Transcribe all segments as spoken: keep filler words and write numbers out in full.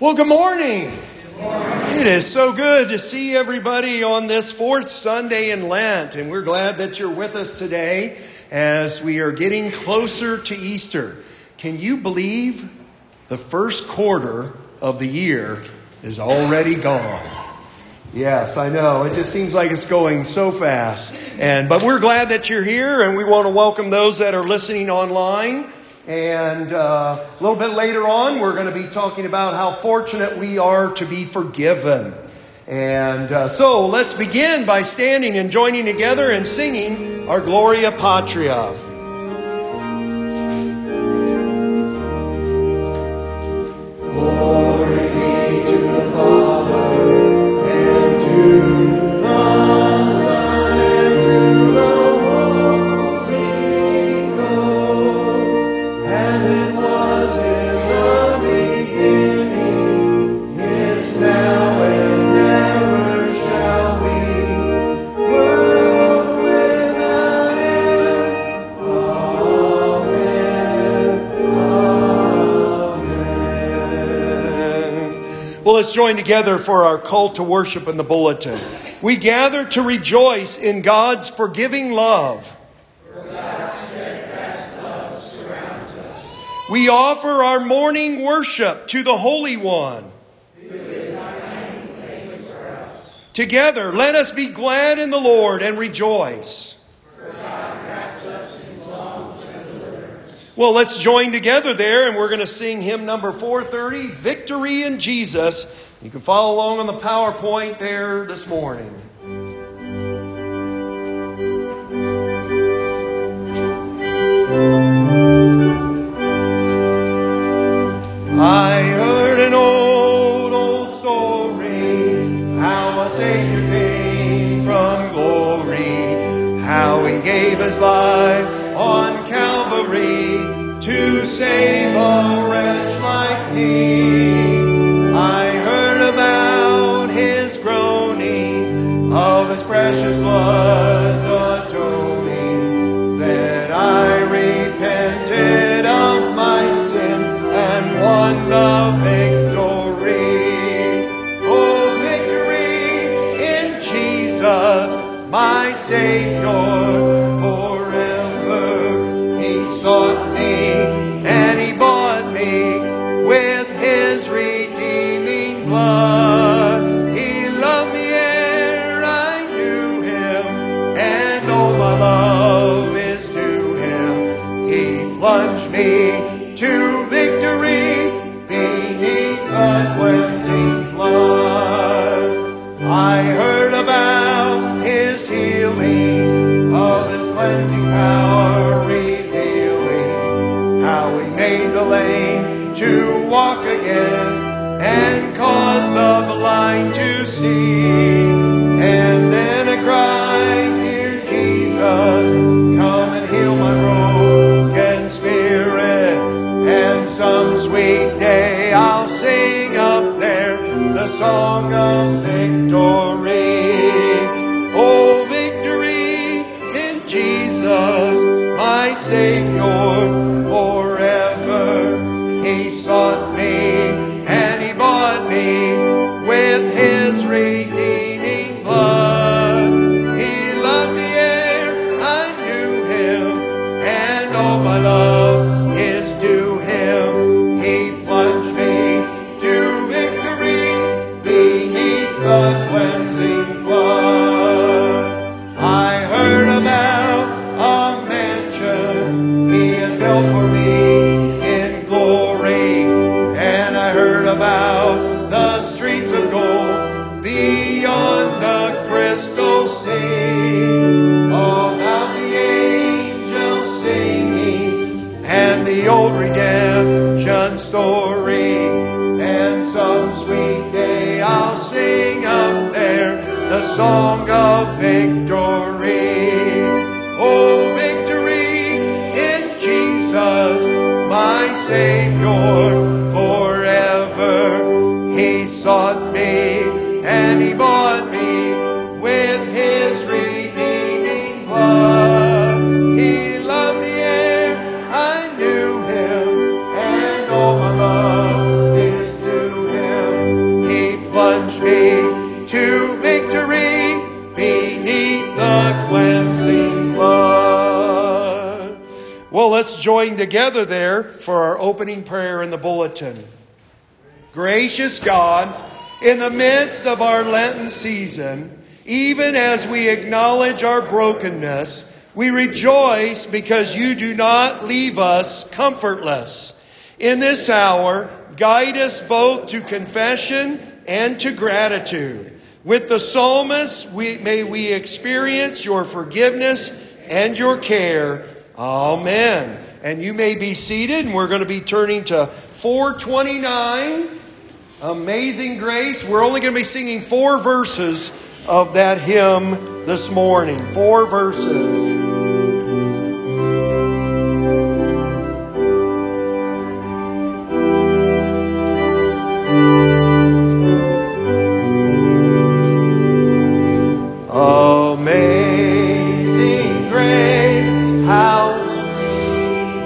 Well, good morning. Good morning. It is so good to see everybody on this fourth Sunday in Lent, and we're glad that you're with us today as we are getting closer to Easter. Can you believe the first quarter of the year is already gone? Yes, I know. It just seems like it's going so fast. And but we're glad that you're here, and we want to welcome those that are listening online. And uh, a little bit later on, we're going to be talking about how fortunate we are to be forgiven. And uh, so let's begin by standing and joining together and singing our Gloria Patria. Glory be to the Father, and to the Son, and to the Holy Ghost, as it was in the beginning, is now, and ever shall be, world without end. Amen. Amen. Well, let's join together for our call to worship in the bulletin. We gather to rejoice in God's forgiving love. We offer our morning worship to the Holy One. Together, let us be glad in the Lord and rejoice. Well, let's join together there, and we're going to sing hymn number four thirty, Victory in Jesus. You can follow along on the PowerPoint there this morning. I heard an old, old story, how a Savior came from glory, how he gave his life on Calvary to save a wretch like me. I heard about his groaning, of his precious blood atoning, that I repented of my sin and won the victory. Oh, victory in Jesus, my Savior, forever. He sought me and he bought me with his redeeming blood. He loved me ere I knew him, and all my love is to him. He plunged me to victory beneath the cleansing flood. I heard about his healing, of his cleansing power revealing, how he made the lame to walk again and caused the blind to see. And then I cried, dear Jesus, come and heal my broken spirit. And some sweet day I'll sing up there the song of victory. Oh, victory in Jesus, my Savior, forever. He sought me and he bought me with his redeeming blood. He loved me ere I knew him, and all my love is to him. He plunged me to victory beneath the cleansing flood. I heard about a mansion he has built for me in glory, and I heard about the streets of gold beyond the crystal sea. Oh, how the angels singing, and the old redemption story. And some sweet day I'll sing up there the song of victory. Oh, victory in Jesus, my Savior, forever. He sought me and he bought me with his redeeming blood. He loved me ere I knew him, and all my love is to him. me to victory beneath the cleansing flood. Well, let's join together there for our opening prayer in the bulletin. Gracious God, in the midst of our Lenten season, even as we acknowledge our brokenness, we rejoice because you do not leave us comfortless. In this hour, guide us both to confession and to gratitude. With the psalmist, we, may we experience your forgiveness and your care. Amen. And you may be seated, and we're going to be turning to four twenty-nine, Amazing Grace. We're only going to be singing four verses of that hymn this morning. Four verses. Amazing grace, how sweet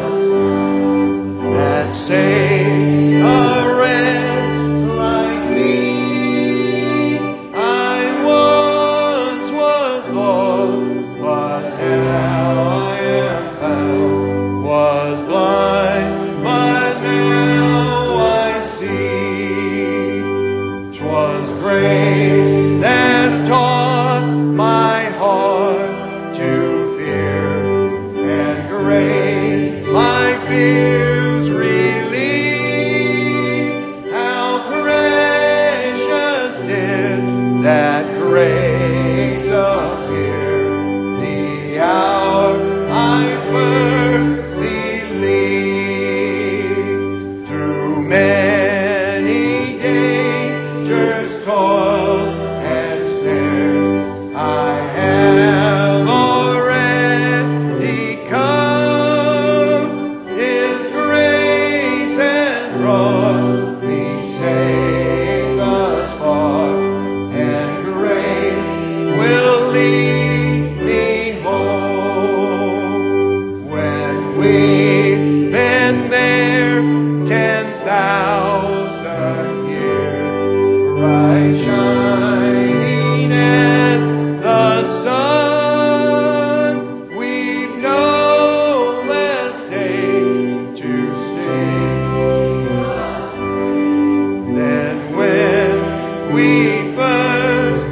that saved a wretch like me. I once was lost, but now I am found. Was blind, but now I see. 'Twas grace that taught my heart to fear, and grace my fears relieve. How precious did that grace appear the hour I first believed. Through many dangers, toil, and snares, I have already come. His grace has brought me safe thus far, and grace will lead me home. When we've been there ten thousand years, bright shining as the sun, we've no less days to sing than when we first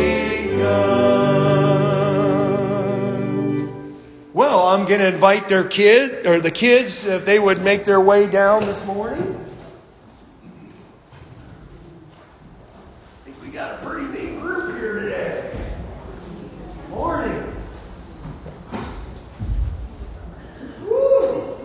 begun. Well, I'm going to invite their kid, or the kids, if they would make their way down this morning. I think we got a pretty big group here today. Morning. Woo.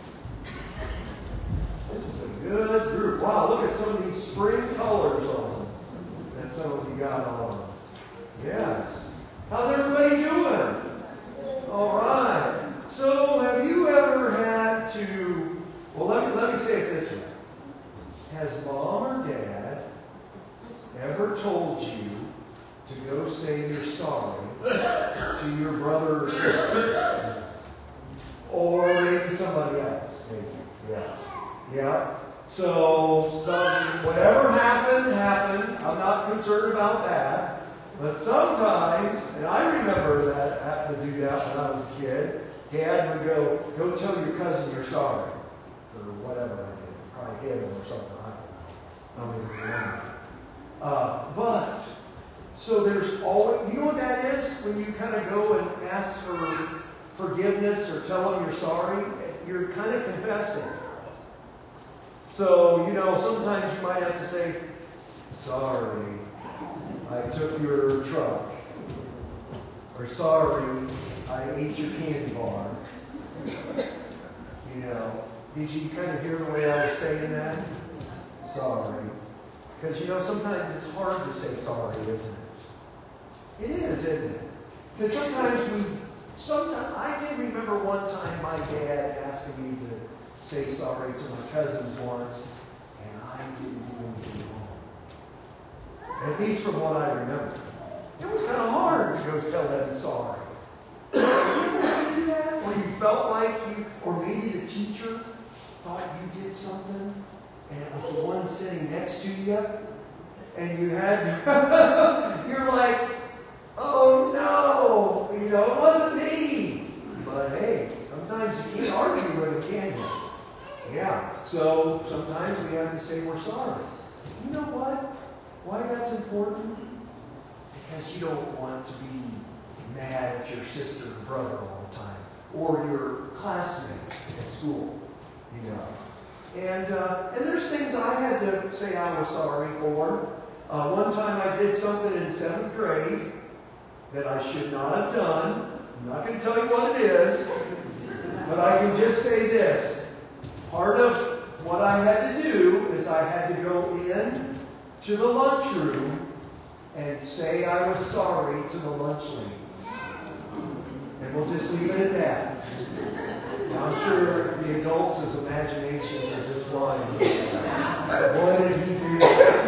This is a good group. Wow, look at some of these spring colors on that some of you got on. Yes. How's everybody doing? All right. So, have you ever had to, well, let me, let me say it this way. Has mom or dad ever told you to go say you're sorry to your brother or sister? Or maybe somebody else? Maybe. Yeah. Yeah. So, some, whatever happened, happened. I'm not concerned about that. But sometimes, and I remember that, having to do that when I was a kid, Dad would go, go tell your cousin you're sorry for whatever I did. Probably hit him or something. I don't know. I don't even remember. Uh, but, so there's always, you know what that is? When you kind of go and ask for forgiveness or tell them you're sorry, you're kind of confessing. So, you know, sometimes you might have to say, sorry, I took your truck. Or sorry, I ate your candy bar. You know, did you kind of hear the way I was saying that? Sorry. Because, you know, sometimes it's hard to say sorry, isn't it? It is, isn't it? Because sometimes we, sometimes, I can remember one time my dad asking me to say sorry to my cousins once, and I didn't do anything wrong. At least from what I remember. It was kind of hard to go tell them sorry. You ever do that? Or you felt like you, or maybe the teacher thought you did something, and it was the one sitting next to you, and you had, you're like, oh no, you know, it wasn't me. But hey, sometimes you can't argue with it, can you? Yeah, so sometimes we have to say we're sorry. You know what? Why that's important? Because you don't want to be mad at your sister or brother all the time, or your classmate at school, you know. And uh, and there's things I had to say I was sorry for. Uh, one time I did something in seventh grade that I should not have done. I'm not going to tell you what it is, but I can just say this. Part of what I had to do is I had to go in to the lunchroom and say I was sorry to the lunch ladies. And we'll just leave it at that. Now, I'm sure the adults' imaginations are just flying. What did he do?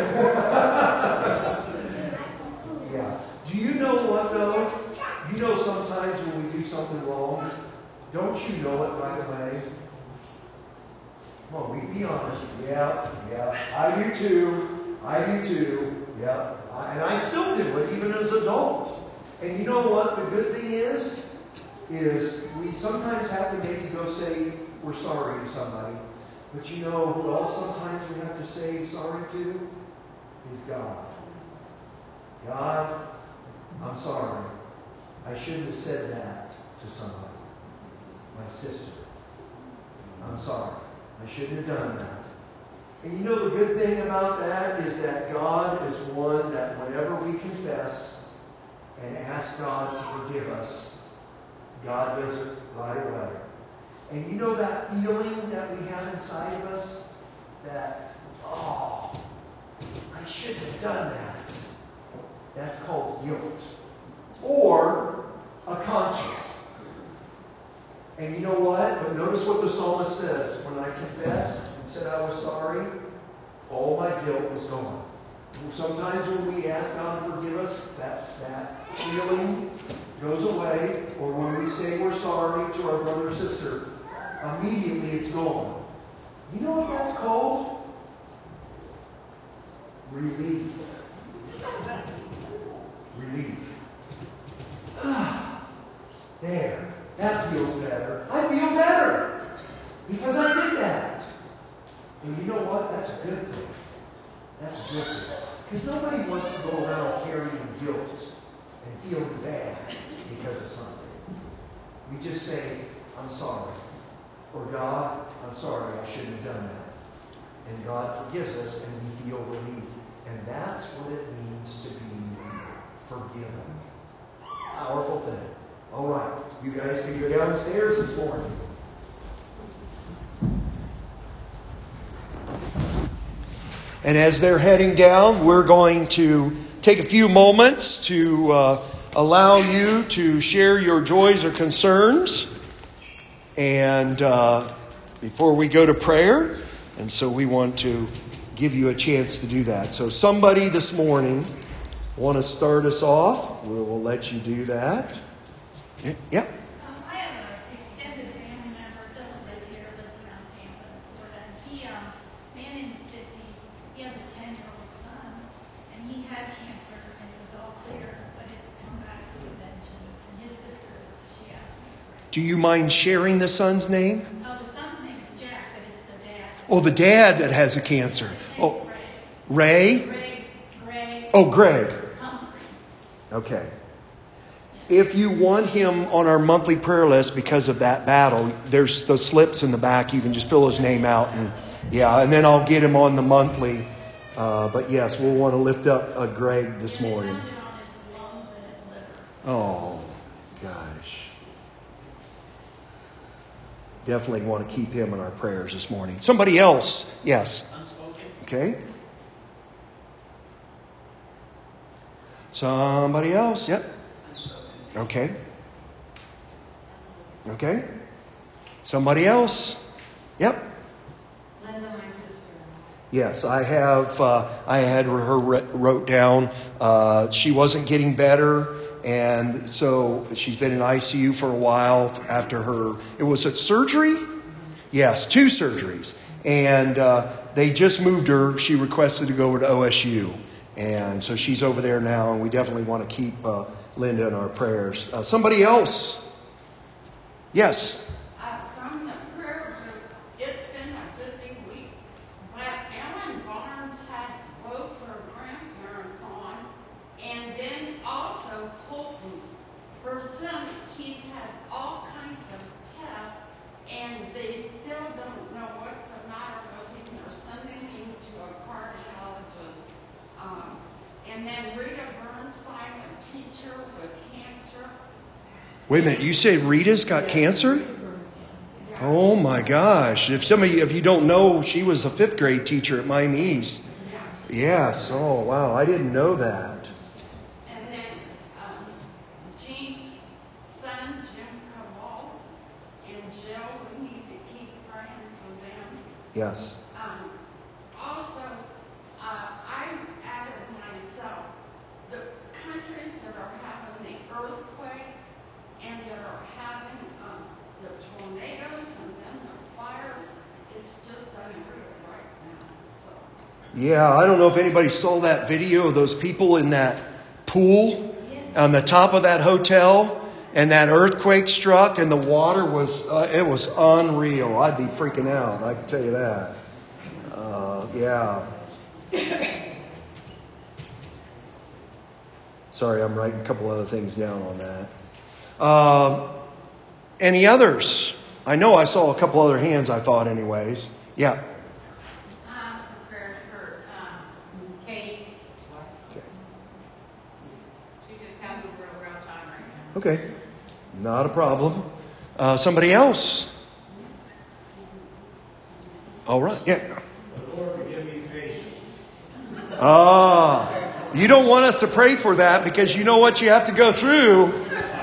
Yeah. Do you know what, though? You know sometimes when we do something wrong, don't you know it right away? Come on, we be honest. Yeah, yeah. I do too. I do too. Yeah. I, and I still do it, even as an adult. And you know what the good thing is? Is we sometimes have to maybe go say we're sorry to somebody. But you know who else sometimes we have to say sorry to? Is God. God, I'm sorry. I shouldn't have said that to somebody. My sister. I'm sorry. I shouldn't have done that. And you know the good thing about that is that God is one that whenever we confess and ask God to forgive us, God does it right away. And you know that feeling that we have inside of us? That, oh, I shouldn't have done that. That's called guilt. Or a conscience. And you know what? But notice what the psalmist says. When I confessed and said I was sorry, all my guilt was gone. Sometimes when we ask God to forgive us, that, that feeling goes away. Or when we say we're sorry to our brother or sister, immediately it's gone. You know what that's called? Relief. Relief. Ah, there. That feels better. I feel better because I did that. And you know what? That's a good thing. That's a good thing. Because nobody wants to go around carrying guilt and feeling bad because of something. We just say, I'm sorry. Or God, I'm sorry, I shouldn't have done that. And God forgives us and we feel relief. And that's what it means to be forgiven. Powerful thing. All right, you guys can go downstairs this morning. And as they're heading down, we're going to take a few moments to uh, allow you to share your joys or concerns. And uh, before we go to prayer, and so we want to give you a chance to do that. So somebody this morning want to start us off? We will let you do that. Yeah. Um, I have an extended family member, doesn't live here, lives around Tampa, Florida. And he, um, man in his fifties, he has a ten-year-old son, and he had cancer, and it was all clear, but it's come back with a vengeance. And his sister, is, she asked me to pray. Do you mind sharing the son's name? Oh, the son's name is Jack, but it's the dad. Oh, the dad that has a cancer. Oh, Ray? Ray, Greg. Oh, Greg. Humphrey. Okay. If you want him on our monthly prayer list because of that battle, there's those slips in the back. You can just fill his name out, and yeah, and then I'll get him on the monthly. Uh, but yes, we'll want to lift up uh, Greg this morning. Oh, gosh. Definitely want to keep him in our prayers this morning. Somebody else, yes. Okay. Somebody else, yep. Okay. Okay. Somebody else? Yep. Linda, my sister. Yes, I have. Uh, I had her wrote down. Uh, she wasn't getting better, and so she's been in I C U for a while after her. It was a surgery. Yes, two surgeries, and uh, they just moved her. She requested to go to O S U, And so she's over there now, and we definitely want to keep uh, Linda in our prayers. Uh, somebody else? Yes. Uh, from the prayer group, it's been a busy week, but Ellen Barnes had both her grandparents on, and then also Colton. Her son, he's had all kinds of tests, and they still don't know what's the matter with him. They're sending him to a cardiologist. Um, and then Rita Burnside, a teacher with cancer. Wait a minute. You say Rita's got cancer? Oh my gosh. If some of you, if you don't know, she was a fifth grade teacher at Miami East. Yes. Oh, wow. I didn't know that. And then um, Jean's son, Jim Cabal, and Jill, we need to keep praying for them. Yes. Um, also, uh, I added myself, the countries that are having the earthquakes and that are having um, the tornadoes and then the fires, it's just unreal right now. So. Yeah, I don't know if anybody saw that video of those people in that pool on the top of that hotel, and that earthquake struck and the water was, uh, it was unreal. I'd be freaking out, I can tell you that. Uh, yeah. Sorry, I'm writing a couple other things down on that. Uh, any others? I know I saw a couple other hands, I thought anyways. Yeah. I'm prepared for um, Katie. Okay. She's just having a real, real time right now. Okay. Not a problem. Uh, somebody else? All right. Yeah. The Lord will give me patience. Ah, you don't want us to pray for that because you know what you have to go through.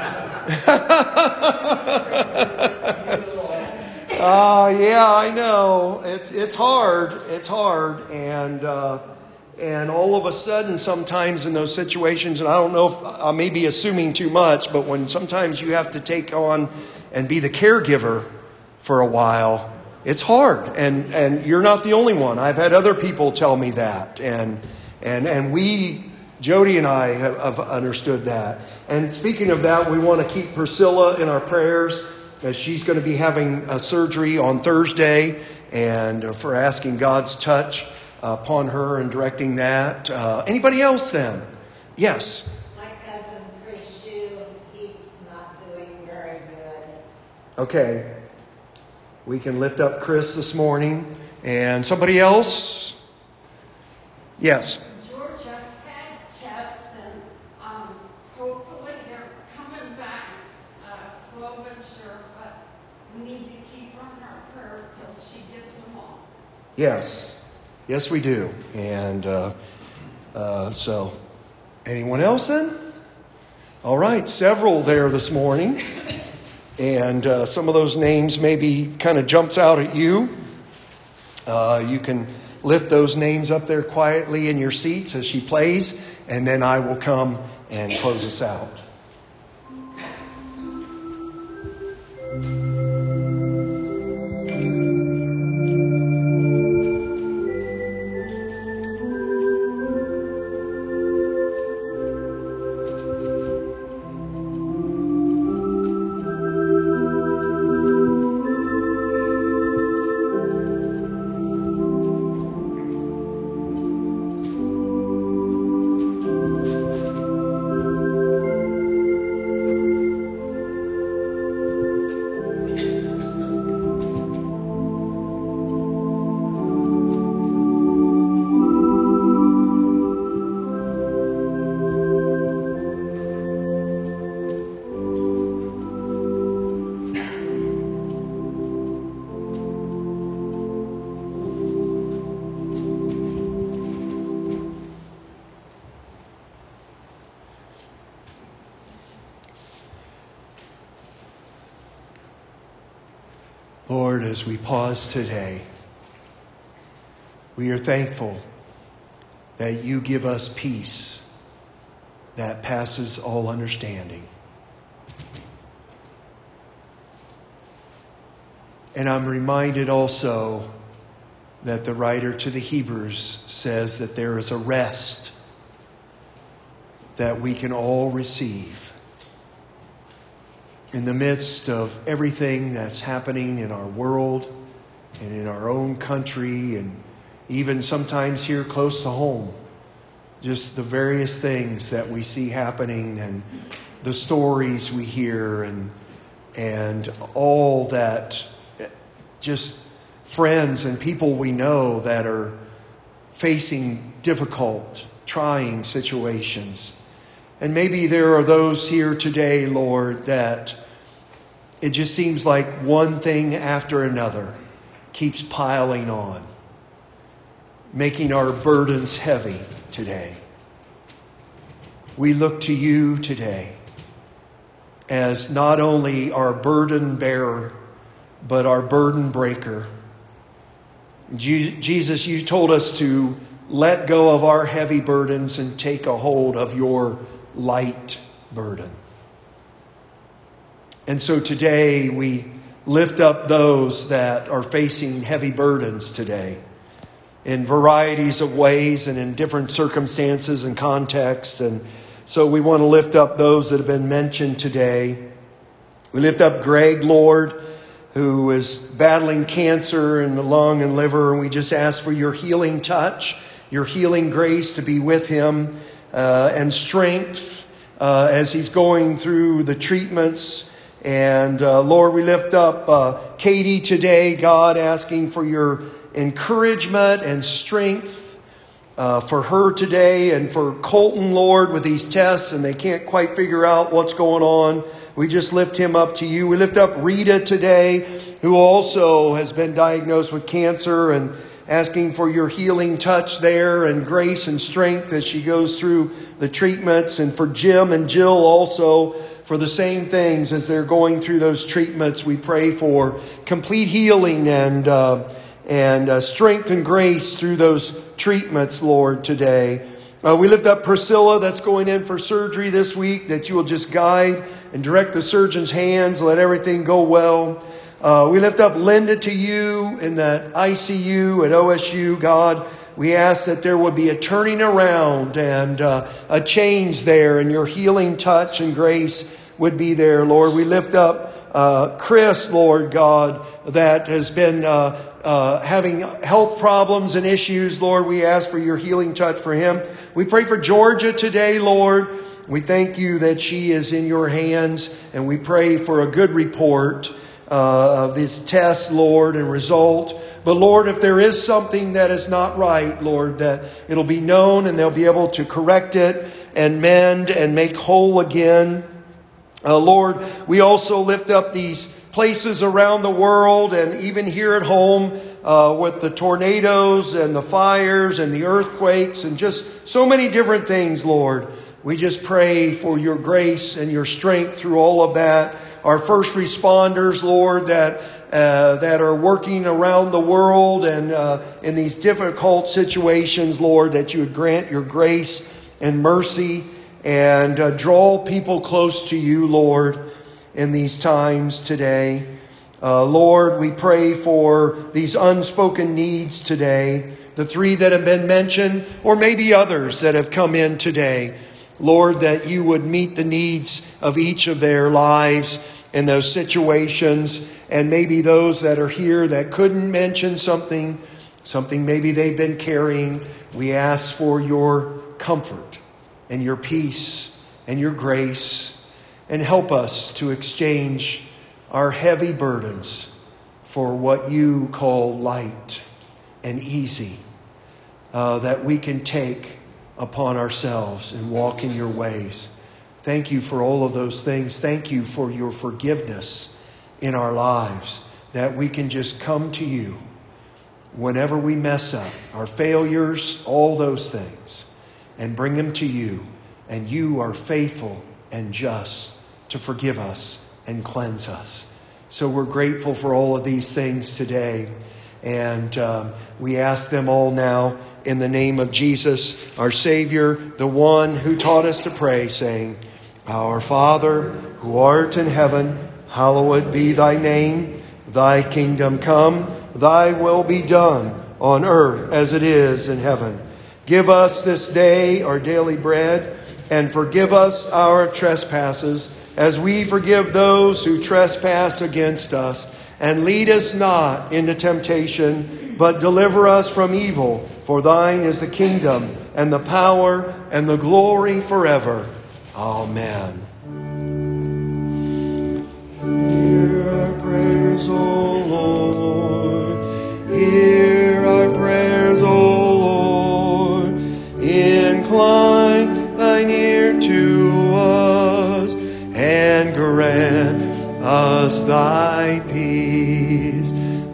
Ah, uh, yeah, I know. It's it's hard. It's hard, and uh, and all of a sudden, sometimes in those situations, and I don't know if I may be assuming too much, but when sometimes you have to take on and be the caregiver for a while, it's hard, and and you're not the only one. I've had other people tell me that, and and and we, Jody and I, have, have understood that. And speaking of that, we want to keep Priscilla in our prayers, as she's going to be having a surgery on Thursday, and for asking God's touch upon her and directing that. Uh, anybody else then? Yes. My cousin Chris Shue, he's not doing very good. Okay. We can lift up Chris this morning. And somebody else? Yes. Georgia had tests, and um, hopefully they're coming back uh, slow but sure, but we need to keep her in our prayer till she gets them all. Yes. Yes, we do. And uh, uh, so, anyone else then? All right, several there this morning. And uh, some of those names maybe kind of jumps out at you. Uh, you can lift those names up there quietly in your seats as she plays, and then I will come and close us out. Lord, as we pause today, we are thankful that you give us peace that passes all understanding. And I'm reminded also that the writer to the Hebrews says that there is a rest that we can all receive. In the midst of everything that's happening in our world and in our own country, and even sometimes here close to home, just the various things that we see happening and the stories we hear, and and all that, just friends and people we know that are facing difficult, trying situations. And maybe there are those here today, Lord, that it just seems like one thing after another keeps piling on, making our burdens heavy today. We look to you today as not only our burden bearer, but our burden breaker. Jesus, you told us to let go of our heavy burdens and take a hold of your light burden. And so today we lift up those that are facing heavy burdens today in varieties of ways and in different circumstances and contexts. And so we want to lift up those that have been mentioned today. We lift up Greg, Lord, who is battling cancer in the lung and liver. And we just ask for your healing touch, your healing grace to be with him, uh, and strength uh, as he's going through the treatments. And uh, Lord, we lift up uh, Katie today, God, asking for your encouragement and strength uh, for her today, and for Colton, Lord, with these tests and they can't quite figure out what's going on. We just lift him up to you. We lift up Rita today, who also has been diagnosed with cancer, and asking for your healing touch there and grace and strength as she goes through the treatments. And for Jim and Jill also, for the same things as they're going through those treatments. We pray for complete healing and uh, and uh, strength and grace through those treatments, Lord, today. Uh, we lift up Priscilla that's going in for surgery this week, that you will just guide and direct the surgeon's hands, let everything go well. Uh, we lift up Linda to you in that I C U at O S U, God. We ask that there would be a turning around and uh, a change there, and your healing touch and grace would be there, Lord. We lift up uh, Chris, Lord God, that has been uh, uh, having health problems and issues. Lord, we ask for your healing touch for him. We pray for Georgia today, Lord. We thank you that she is in your hands, and we pray for a good report uh, of this test, Lord, and result. But Lord, if there is something that is not right, Lord, that it'll be known and they'll be able to correct it and mend and make whole again. Uh, Lord, we also lift up these places around the world and even here at home uh, with the tornadoes and the fires and the earthquakes and just so many different things, Lord. We just pray for your grace and your strength through all of that. Our first responders, Lord, that uh, that are working around the world and uh, in these difficult situations, Lord, that you would grant your grace and mercy and uh, draw people close to you, Lord, in these times today. Uh, Lord, we pray for these unspoken needs today, the three that have been mentioned, or maybe others that have come in today. Lord, that you would meet the needs of each of their lives in those situations, and maybe those that are here that couldn't mention something, something maybe they've been carrying. We ask for your comfort and your peace and your grace, and help us to exchange our heavy burdens for what you call light and easy, uh, that we can take upon ourselves and walk in your ways. Thank you for all of those things. Thank you for your forgiveness in our lives, that we can just come to you whenever we mess up, our failures, all those things, and bring them to you. And you are faithful and just to forgive us and cleanse us. So we're grateful for all of these things today. And um, we ask them all now in the name of Jesus, our Savior, the one who taught us to pray, saying, Our Father, who art in heaven, hallowed be thy name. Thy kingdom come, thy will be done on earth as it is in heaven. Give us this day our daily bread, and forgive us our trespasses, as we forgive those who trespass against us. And lead us not into temptation, but deliver us from evil. For thine is the kingdom, and the power, and the glory forever. Amen. Hear our prayers, O Lord. Hear our prayers, O Lord. Incline thine ear to us, and grant us thy peace.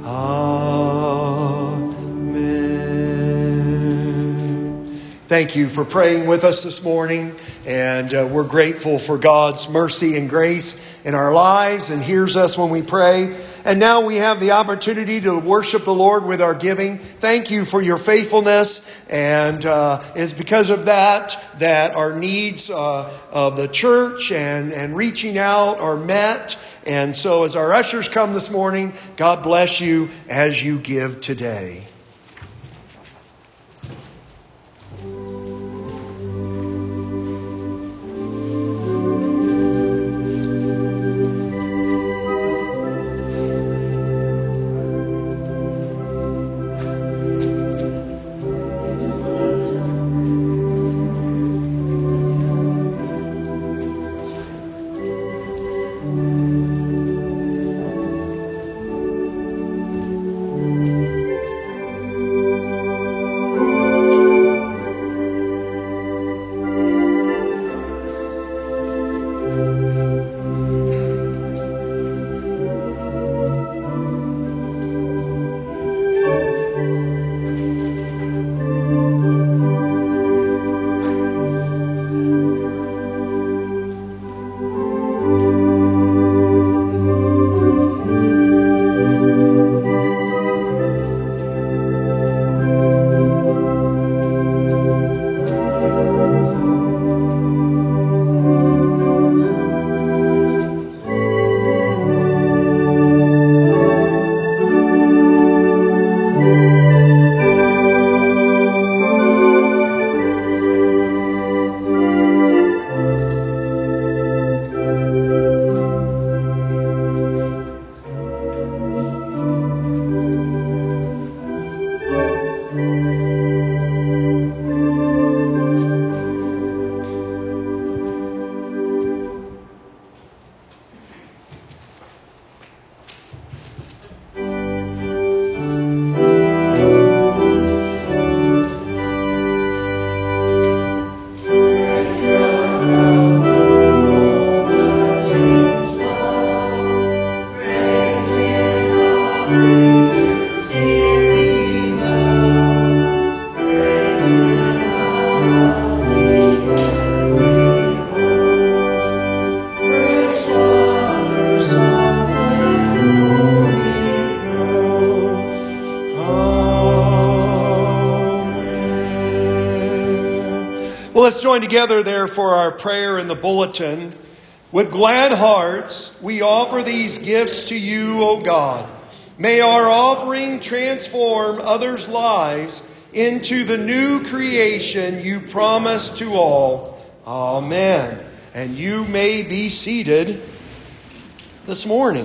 Amen. Thank you for praying with us this morning. And uh, we're grateful for God's mercy and grace in our lives, and hears us when we pray. And now we have the opportunity to worship the Lord with our giving. Thank you for your faithfulness. And uh, it's because of that that our needs uh, of the church and, and reaching out are met. And so as our ushers come this morning, God bless you as you give today. Well, let's join together there for our prayer in the bulletin. With glad hearts, we offer these gifts to you, O God. May our offering transform others' lives into the new creation you promised to all. Amen. And you may be seated this morning.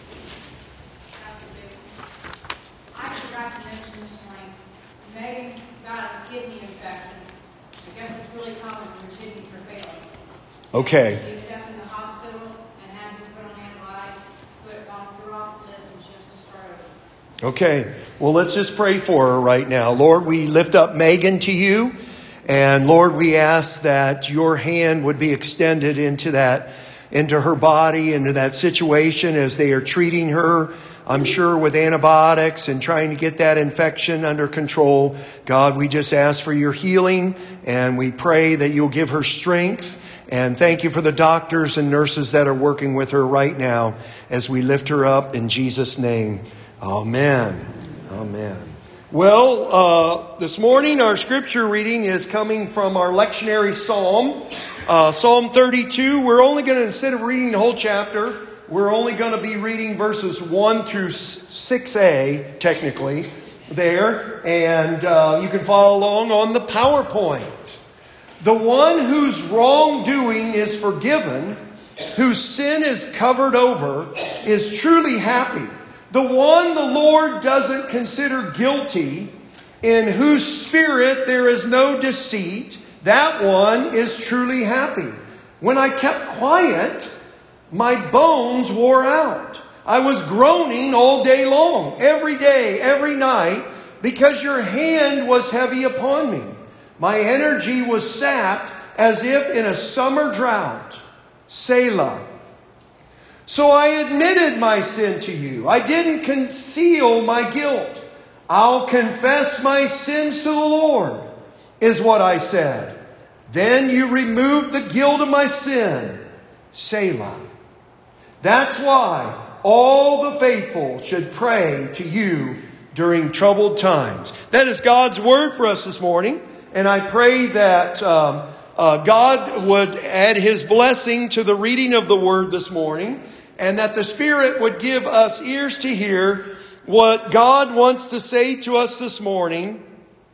I forgot to mention this morning, Megan got a kidney infection. I guess it's really common when your kidneys are failing. Okay. She was up in the hospital and had to put on antibiotics, so it gone through off this and she has to start over. Okay. Well, let's just pray for her right now. Lord, we lift up Megan to you. And Lord, we ask that your hand would be extended into that, into her body, into that situation as they are treating her, I'm sure with antibiotics and trying to get that infection under control. God, we just ask for your healing, and we pray that you'll give her strength. And thank you for the doctors and nurses that are working with her right now as we lift her up in Jesus' name. Amen. Amen. Well, uh, this morning our scripture reading is coming from our lectionary psalm, uh, Psalm thirty-two. We're only going to, instead of reading the whole chapter, we're only going to be reading verses one through six a, technically, there. And uh, you can follow along on the PowerPoint. The one whose wrongdoing is forgiven, whose sin is covered over, is truly happy. The one the Lord doesn't consider guilty, in whose spirit there is no deceit, that one is truly happy. When I kept quiet, my bones wore out. I was groaning all day long, every day, every night, because your hand was heavy upon me. My energy was sapped as if in a summer drought. Selah. So I admitted my sin to you. I didn't conceal my guilt. I'll confess my sins to the Lord, is what I said. Then you removed the guilt of my sin. Selah. That's why all the faithful should pray to you during troubled times. That is God's word for us this morning. And I pray that um, uh, God would add His blessing to the reading of the word this morning, and that the Spirit would give us ears to hear what God wants to say to us this morning.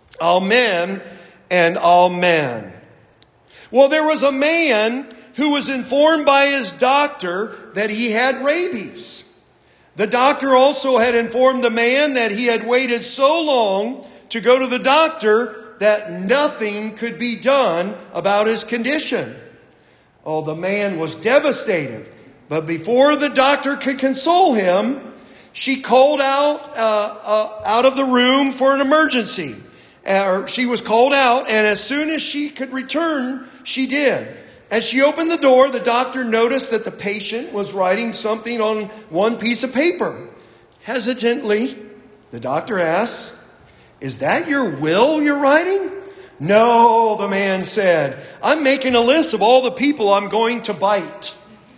Amen and amen. Well, there was a man who was informed by his doctor that he had rabies. The doctor also had informed the man that he had waited so long to go to the doctor that nothing could be done about his condition. Oh, the man was devastated. But before the doctor could console him, she called out uh, uh, out of the room for an emergency. Uh, she was called out, and as soon as she could return, she did. As she opened the door, the doctor noticed that the patient was writing something on one piece of paper. Hesitantly, the doctor asked, "Is that your will you're writing?" "No," the man said. "I'm making a list of all the people I'm going to bite."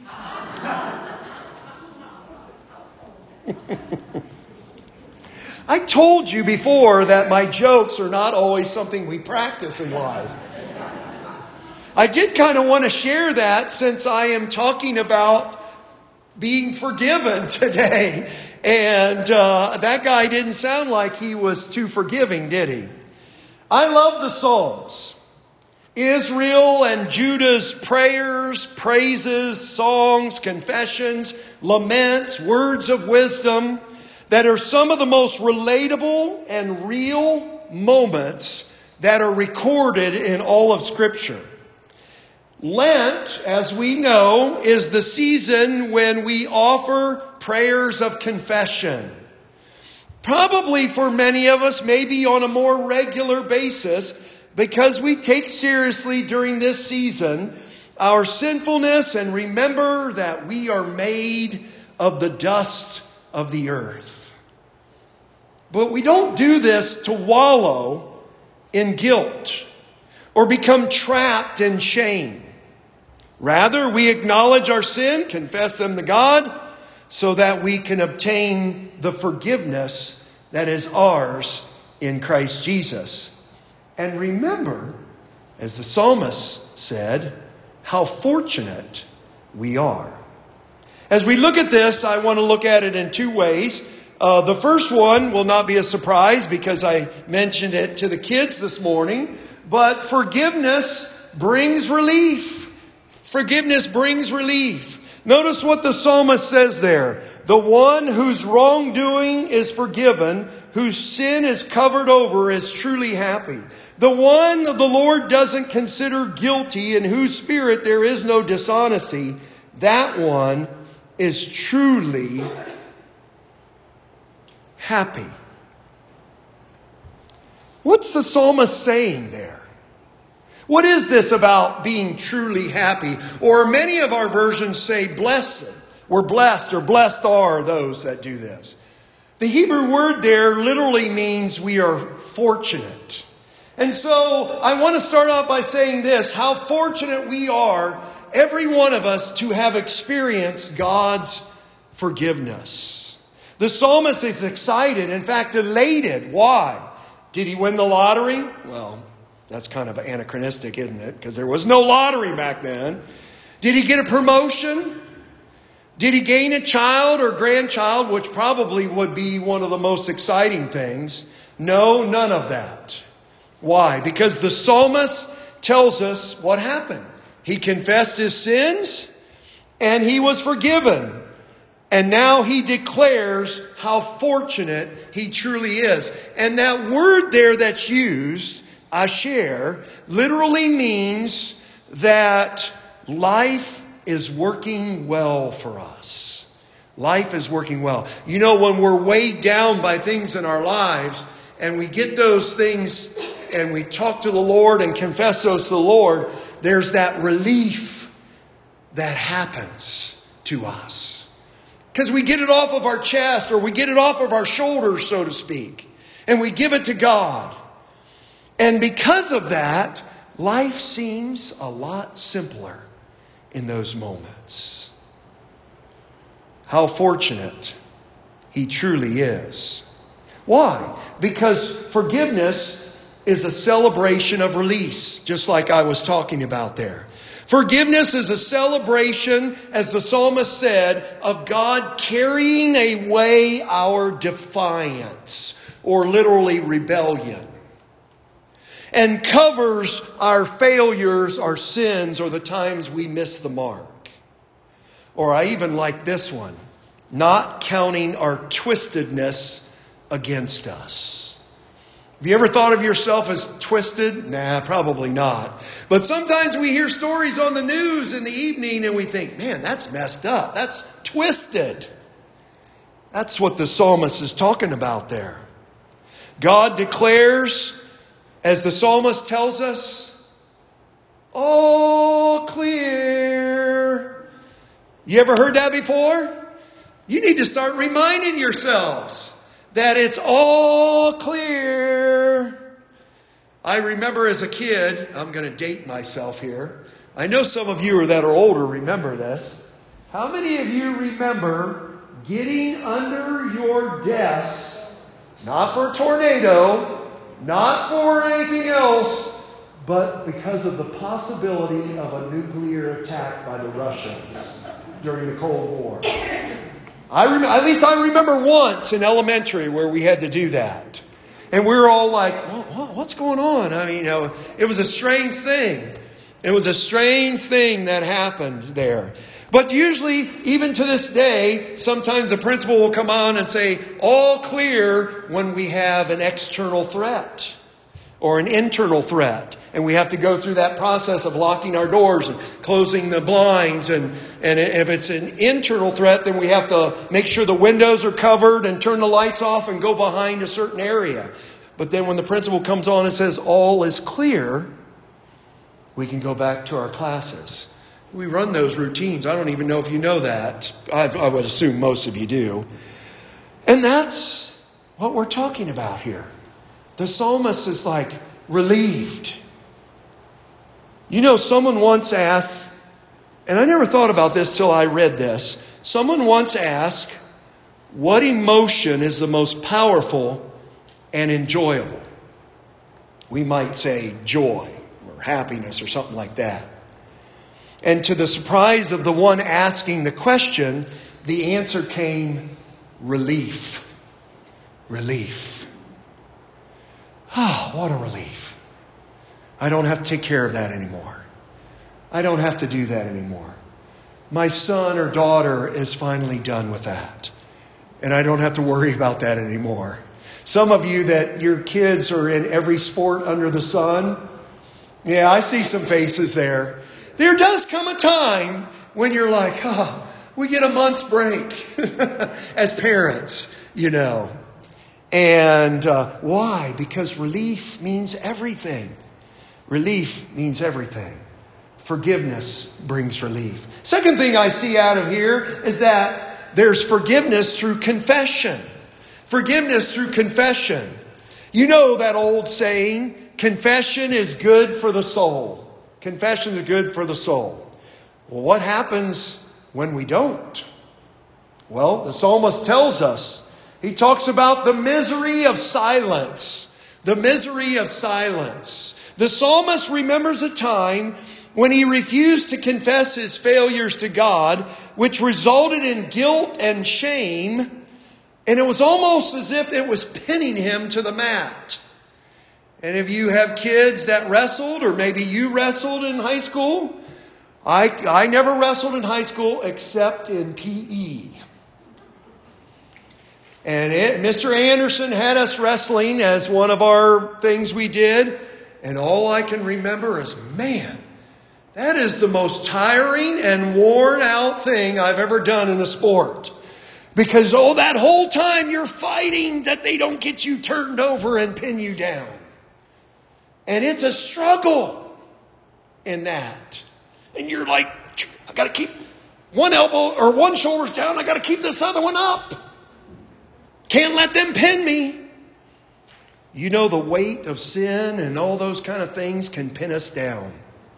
I told you before that my jokes are not always something we practice in life. I did kind of want to share that since I am talking about being forgiven today. And uh, that guy didn't sound like he was too forgiving, did he? I love the Psalms. Israel and Judah's prayers, praises, songs, confessions, laments, words of wisdom that are some of the most relatable and real moments that are recorded in all of Scripture. Lent, as we know, is the season when we offer prayers of confession. Probably for many of us, maybe on a more regular basis, because we take seriously during this season our sinfulness and remember that we are made of the dust of the earth. But we don't do this to wallow in guilt or become trapped in shame. Rather, we acknowledge our sin, confess them to God, so that we can obtain the forgiveness that is ours in Christ Jesus. And remember, as the psalmist said, how fortunate we are. As we look at this, I want to look at it in two ways. Uh, the first one will not be a surprise because I mentioned it to the kids this morning. But forgiveness brings relief. Forgiveness brings relief. Notice what the psalmist says there. The one whose wrongdoing is forgiven, whose sin is covered over, is truly happy. The one the Lord doesn't consider guilty, in whose spirit there is no dishonesty, that one is truly happy. What's the psalmist saying there? What is this about being truly happy? Or many of our versions say blessed. We're blessed, or blessed are those that do this. The Hebrew word there literally means we are fortunate. And so I want to start off by saying this, how fortunate we are, every one of us, to have experienced God's forgiveness. The psalmist is excited, in fact, elated. Why? Did he win the lottery? Well, that's kind of anachronistic, isn't it? Because there was no lottery back then. Did he get a promotion? Did he gain a child or grandchild, which probably would be one of the most exciting things? No, none of that. Why? Because the psalmist tells us what happened. He confessed his sins and he was forgiven. And now he declares how fortunate he truly is. And that word there that's used, asher, literally means that life is working well for us. Life is working well. You know, when we're weighed down by things in our lives and we get those things and we talk to the Lord and confess those to the Lord, there's that relief that happens to us. Because we get it off of our chest or we get it off of our shoulders, so to speak. And we give it to God. And because of that, life seems a lot simpler in those moments. How fortunate he truly is. Why? Because forgiveness is a celebration of release, just like I was talking about there. Forgiveness is a celebration, as the psalmist said, of God carrying away our defiance, or literally rebellion, and covers our failures, our sins, or the times we miss the mark. Or I even like this one, not counting our twistedness against us. Have you ever thought of yourself as twisted? Nah, probably not. But sometimes we hear stories on the news in the evening and we think, man, that's messed up. That's twisted. That's what the psalmist is talking about there. God declares, as the psalmist tells us, all clear. You ever heard that before? You need to start reminding yourselves that it's all clear. I remember as a kid, I'm going to date myself here. I know some of you that are older remember this. How many of you remember getting under your desk, not for a tornado, not for anything else, but because of the possibility of a nuclear attack by the Russians during the Cold War? I rem- at least I remember once in elementary where we had to do that. And we were all like, what, what's going on? I mean, you know, it was a strange thing. It was a strange thing that happened there. But usually, even to this day, sometimes the principal will come on and say, all clear, when we have an external threat or an internal threat. And we have to go through that process of locking our doors and closing the blinds. And, and if it's an internal threat, then we have to make sure the windows are covered and turn the lights off and go behind a certain area. But then when the principal comes on and says all is clear, we can go back to our classes. We run those routines. I don't even know if you know that. I, I would assume most of you do. And that's what we're talking about here. The psalmist is like relieved. You know, someone once asked, and I never thought about this till I read this. Someone once asked, what emotion is the most powerful and enjoyable? We might say joy or happiness or something like that. And to the surprise of the one asking the question, the answer came relief. Relief. Ah, oh, what a relief. I don't have to take care of that anymore. I don't have to do that anymore. My son or daughter is finally done with that. And I don't have to worry about that anymore. Some of you that your kids are in every sport under the sun. Yeah, I see some faces there. There does come a time when you're like, oh, we get a month's break as parents, you know. And uh, why? Because relief means everything. Relief means everything. Forgiveness brings relief. Second thing I see out of here is that there's forgiveness through confession. Forgiveness through confession. You know that old saying, confession is good for the soul. Confession is good for the soul. Well, what happens when we don't? Well, the psalmist tells us. He talks about the misery of silence. The misery of silence. The psalmist remembers a time when he refused to confess his failures to God, which resulted in guilt and shame. And it was almost as if it was pinning him to the mat. Any of you have kids that wrestled, or maybe you wrestled in high school? I, I never wrestled in high school except in P E. And it, Mister Anderson had us wrestling as one of our things we did. And all I can remember is, man, that is the most tiring and worn out thing I've ever done in a sport. Because, oh, that whole time you're fighting that they don't get you turned over and pin you down. And it's a struggle in that. And you're like, I got to keep one elbow or one shoulder's down. I got to keep this other one up. Can't let them pin me. You know, the weight of sin and all those kind of things can pin us down.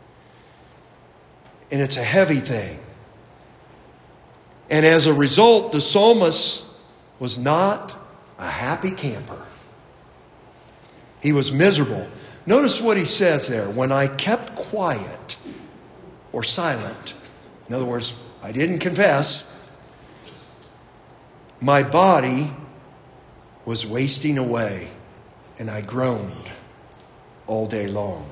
And it's a heavy thing. And as a result, the psalmist was not a happy camper. He was miserable. Notice what he says there. When I kept quiet or silent, in other words, I didn't confess, my body was wasting away, and I groaned all day long.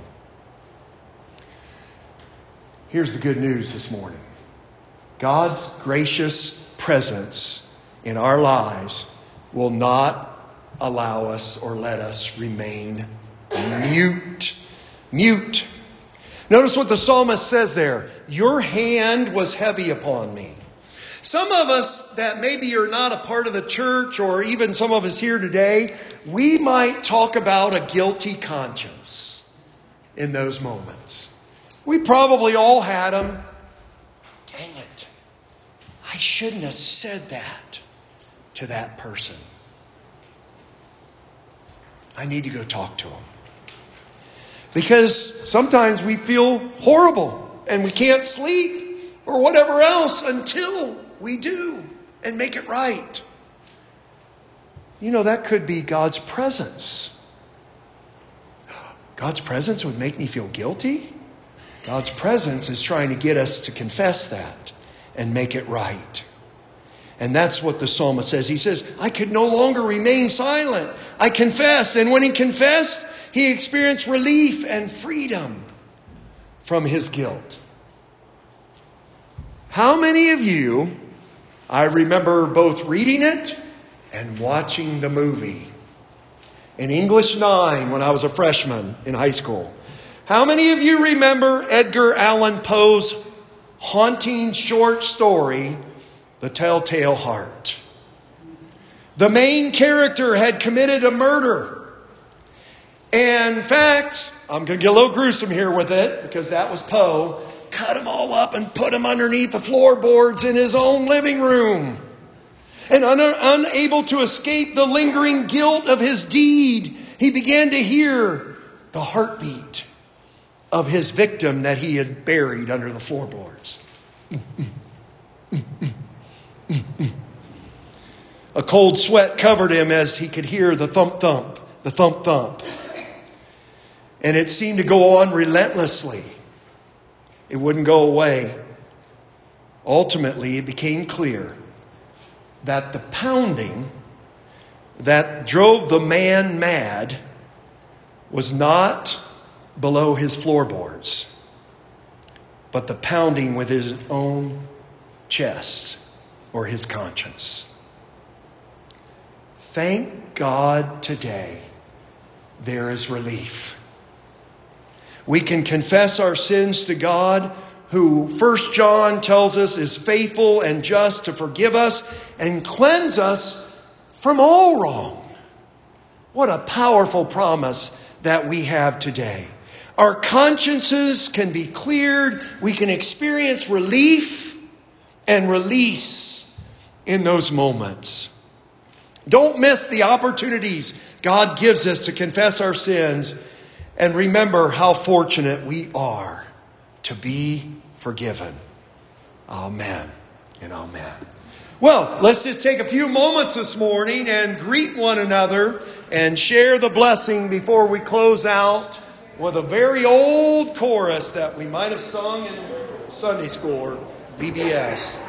Here's the good news this morning. God's gracious presence in our lives will not allow us or let us remain mute. Mute. Notice what the psalmist says there. Your hand was heavy upon me. Some of us that maybe are not a part of the church, or even some of us here today, we might talk about a guilty conscience in those moments. We probably all had them. Dang it. I shouldn't have said that to that person. I need to go talk to him. Because sometimes we feel horrible and we can't sleep or whatever else until we do and make it right. You know, that could be God's presence. God's presence would make me feel guilty. God's presence is trying to get us to confess that and make it right. And that's what the psalmist says. He says, I could no longer remain silent. I confessed. And when he confessed, he experienced relief and freedom from his guilt. How many of you, I remember both reading it and watching the movie in English nine when I was a freshman in high school. How many of you remember Edgar Allan Poe's haunting short story, The Telltale Heart? The main character had committed a murder. And in fact, I'm going to get a little gruesome here with it because that was Poe. Cut them all up and put them underneath the floorboards in his own living room. And un- unable to escape the lingering guilt of his deed, he began to hear the heartbeat of his victim that he had buried under the floorboards. A cold sweat covered him as he could hear the thump thump, the thump thump. And it seemed to go on relentlessly. It wouldn't go away. Ultimately, it became clear that the pounding that drove the man mad was not below his floorboards, but the pounding with his own chest or his conscience. Thank God today there is relief. We can confess our sins to God, who First John tells us is faithful and just to forgive us and cleanse us from all wrong. What a powerful promise that we have today. Our consciences can be cleared. We can experience relief and release in those moments. Don't miss the opportunities God gives us to confess our sins. And remember how fortunate we are to be forgiven. Amen and amen. Well, let's just take a few moments this morning and greet one another and share the blessing before we close out with a very old chorus that we might have sung in Sunday school or V B S.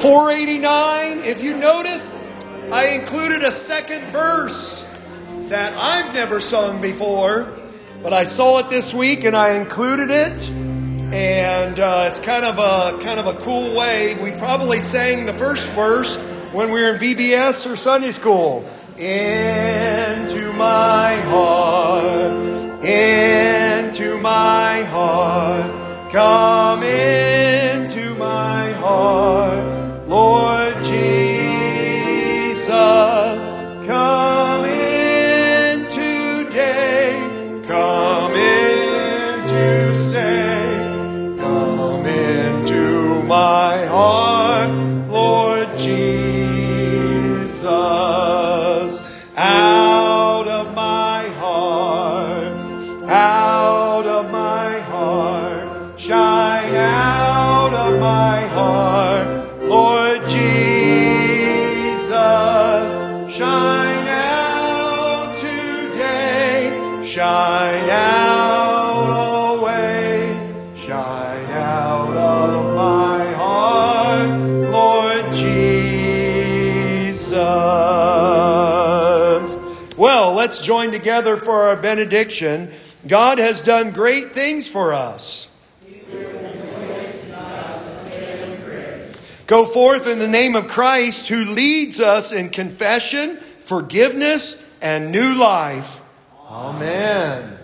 four eighty-nine, if you notice, I included a second verse that I've never sung before, but I saw it this week and I included it. And uh, it's kind of a kind of a cool way. We probably sang the first verse when we were in V B S or Sunday school. Into my heart, into my heart, come into my heart, Lord Jesus, come in today, come in to stay, come into my heart, Lord Jesus, out of my heart, out of my heart, shine out of my heart, Lord Jesus, shine out today, shine out always, shine out of my heart, Lord Jesus. Well, let's join together for our benediction. God has done great things for us. Go forth in the name of Christ, who leads us in confession, forgiveness, and new life. Amen.